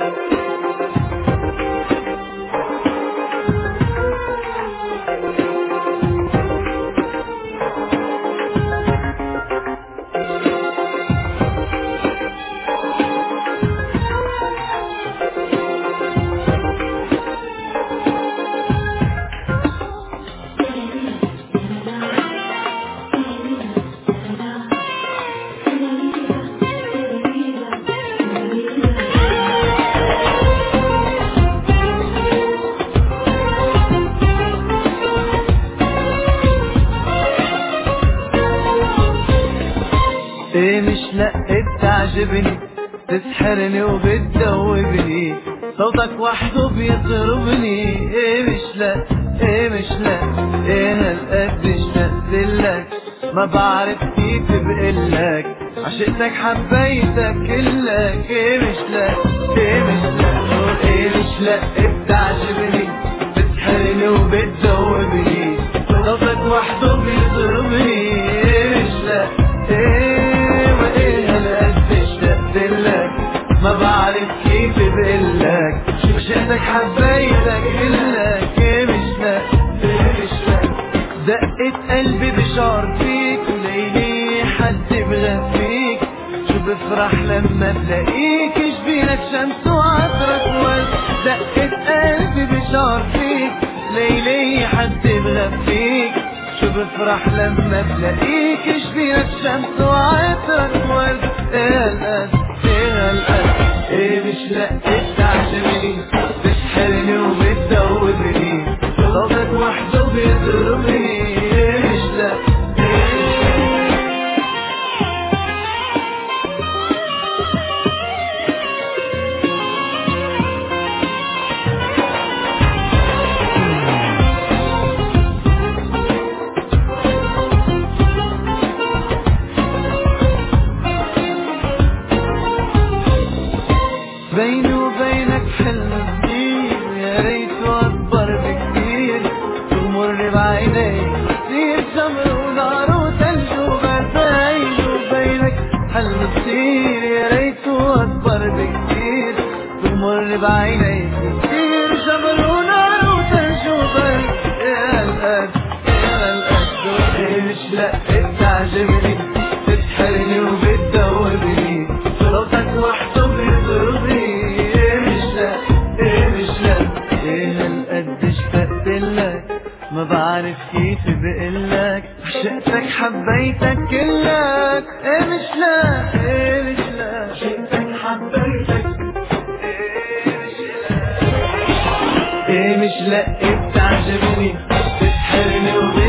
ايه مش لا بتعجبني، تسحرني وبتدوبني، صوتك وحده بيطربني. ايه مش لا ايه هالقد اشتقتلك، ما بعرف كيف بقلك، عشقتك حبيتك كلك. ايه مش لا ايه مش لا بتعجبني، تسحرني وبتدوبني، صوتك وحده بيطربني. ايه مش لا ما بعرف كيف بقلك، عشقتك حبيتك كلك. ايه مش لا دقت قلبي بشعر فيك، وليلي حد بغفيك، شو بفرح لما بلاقيك، يشبينك شمس وعطرك ورد. دقت قلبي بشعر فيك، ليلي حد بغفيك، شو بفرح لما بلاقيك، يشبينك شمس وعطرك ورد. ايه مش لا بتعجبني، بتسحرني وبتدوبني، صوتك وحده بيضربني. ايه مش لا بيني وبينك حلم كتير، يا ريته أكبر بكتير، تمر بعينيك كتير جمر ونار وثلج وبرد. بيني وبينك حلم كتير، يا ريته أكبر بكتير، تمر بعينيك كتير جمر ونار وثلج وبرد. يا القد ايه مش لا بتعجبني، تسحرني وبتدوبني، صوتك وحده بيضربني. ما بعرف كيف بقلك، عشقتك حبيتك كلك. ايه مش لا عشقتك حبيتك. ايه مش لا بتعجبني، تسحرني